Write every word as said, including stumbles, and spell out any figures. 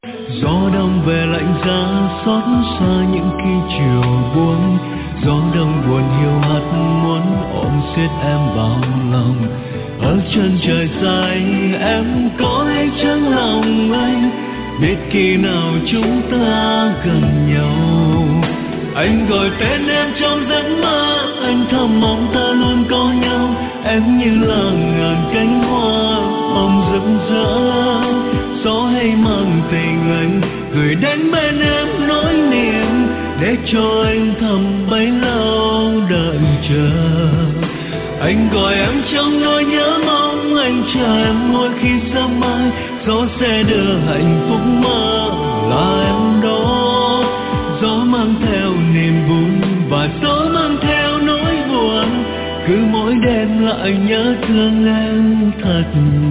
Gió đông về lạnh giá xót xa những khi chiều buông, gió đông buồn hiu hắt muốn ôm siết em vào lòng. Ở chân trời dài em có hay chẳng lòng anh, biết khi nào chúng ta gần nhau. Anh gọi tên em trong giấc mơ, anh thầm mong ta luôn có nhau. Em như là ngàn cánh hoa hồng rực rỡ, gió hay mang tình anh gửi đến bên em nỗi niềm, để cho anh thầm bấy lâu đợi chờ. Anh gọi em trong nỗi nhớ mong, anh chờ em mỗi khi sớm mai, gió sẽ đưa hạnh phúc mơ là em đó. Gió mang theo niềm vui và gió mang theo nỗi buồn, cứ mỗi đêm lại nhớ thương em thật